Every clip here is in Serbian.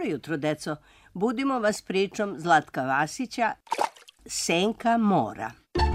Dobro jutro, deco. Budimo vas pričom Zlatka Vasića, Senka mora.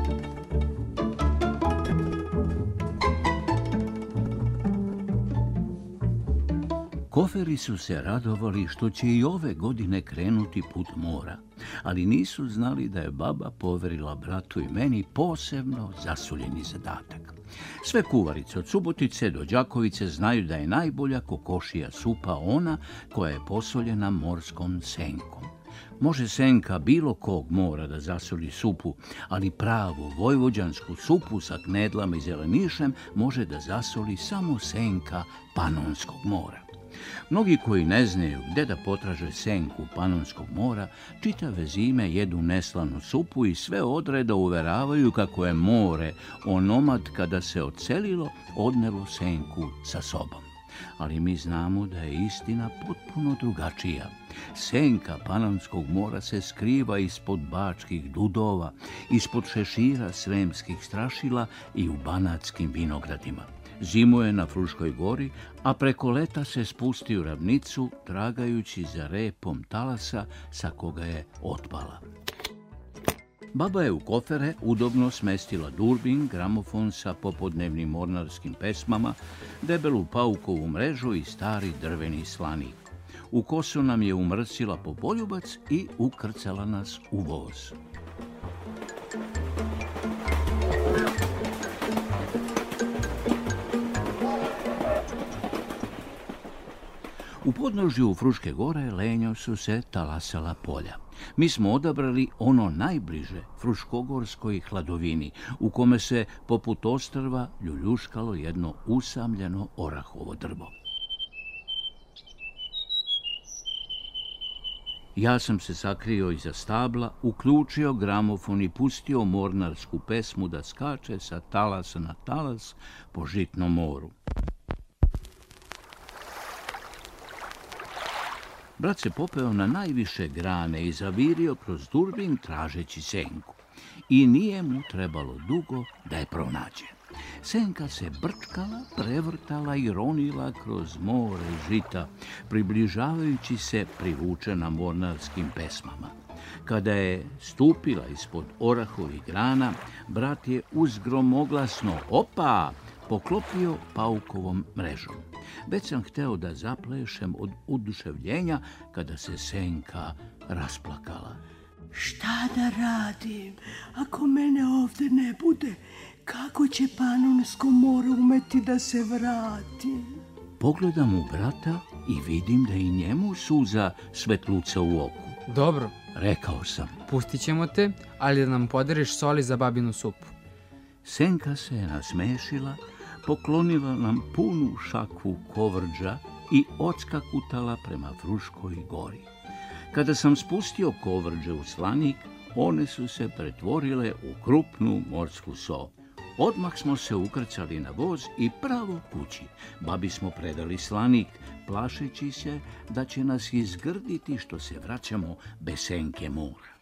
Koferi su se radovali što će i ove godine krenuti put mora, ali nisu znali da je baba poverila bratu i meni posebno zasuljeni zadatak. Sve kuvarice od Subotice do Đakovice znaju da je najbolja kokošija supa ona koja je posoljena morskom senkom. Može senka bilo kog mora da zasoli supu, ali pravu vojvođansku supu sa knedlama i zelenišem može da zasoli samo senka Panonskog mora. Mnogi koji ne znaju gde da potraže senku Panonskog mora, čitave zime jedu neslanu supu i sve odreda uveravaju kako je more onomad kada se odselilo odnelo senku sa sobom. Ali mi znamo da je istina potpuno drugačija. Senka Panonskog mora se skriva ispod bačkih dudova, ispod šešira sremskih strašila i u banatskim vinogradima. Zimuje na Fruškoj gori, a preko leta se spusti u ravnicu, tragajući za repom talasa sa koga je otpala. Baba je u kofere udobno smestila durbin, gramofon sa popodnevnim mornarskim pesmama, debelu paukovu mrežu i stari drveni slanik. U kosu nam je umrsila po poljubac i ukrcala nas u voz. U podnožju Fruške gore lenjo su se talasala polja. Mi smo odabrali ono najbliže fruškogorskoj hladovini, u kome se poput ostrva ljuljuškalo jedno usamljeno orahovo drvo. Ja sam se sakrio iza stabla, uključio gramofon i pustio mornarsku pesmu da skače sa talasa na talas po žitnom moru. Brat se popeo na najviše grane i zavirio kroz durbin tražeći senku. I nije mu trebalo dugo da je pronađe. Senka se brčkala, prevrtala i ronila kroz more žita, približavajući se privučena mornarskim pesmama. Kada je stupila ispod orahovih grana, brat je uz gromoglasno "Opa!" poklopio paukovom mrežom. Već sam hteo da zaplešem od oduševljenja kada se senka rasplakala. Šta da radim? Ako mene ovde ne bude, kako će Panonsko more umeti da se vrati? Pogledam u brata i vidim da i njemu suza svetluca u oku. Dobro, rekao sam. Pustit ćemo te, ali da nam podariš soli za babinu supu. Senka se je nasmešila, poklonila nam punu šakvu kovrđa i odskakutala prema Fruškoj gori. Kada sam spustio kovrđe u slanik, one su se pretvorile u krupnu morsku so. Odmah smo se ukrcali na voz i pravo kući. Babi smo predali slanik, plašeći se da će nas izgrditi što se vraćamo bez senke mora.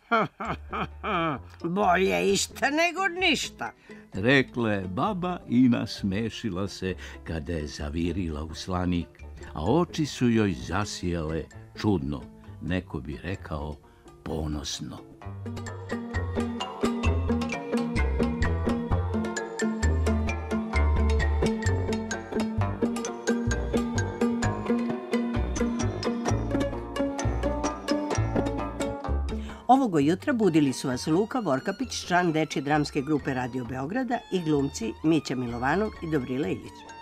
Bolje išta nego ništa, rekla je baba i nasmešila se kada je zavirila u slanik, a oči su joj zasijale čudno, neko bi rekao ponosno. Ovoga jutra budili su vas Luka Vorkapić, član dečje dramske grupe Radio Beograda, i glumci Mića Milovanov i Dobrila Ilić.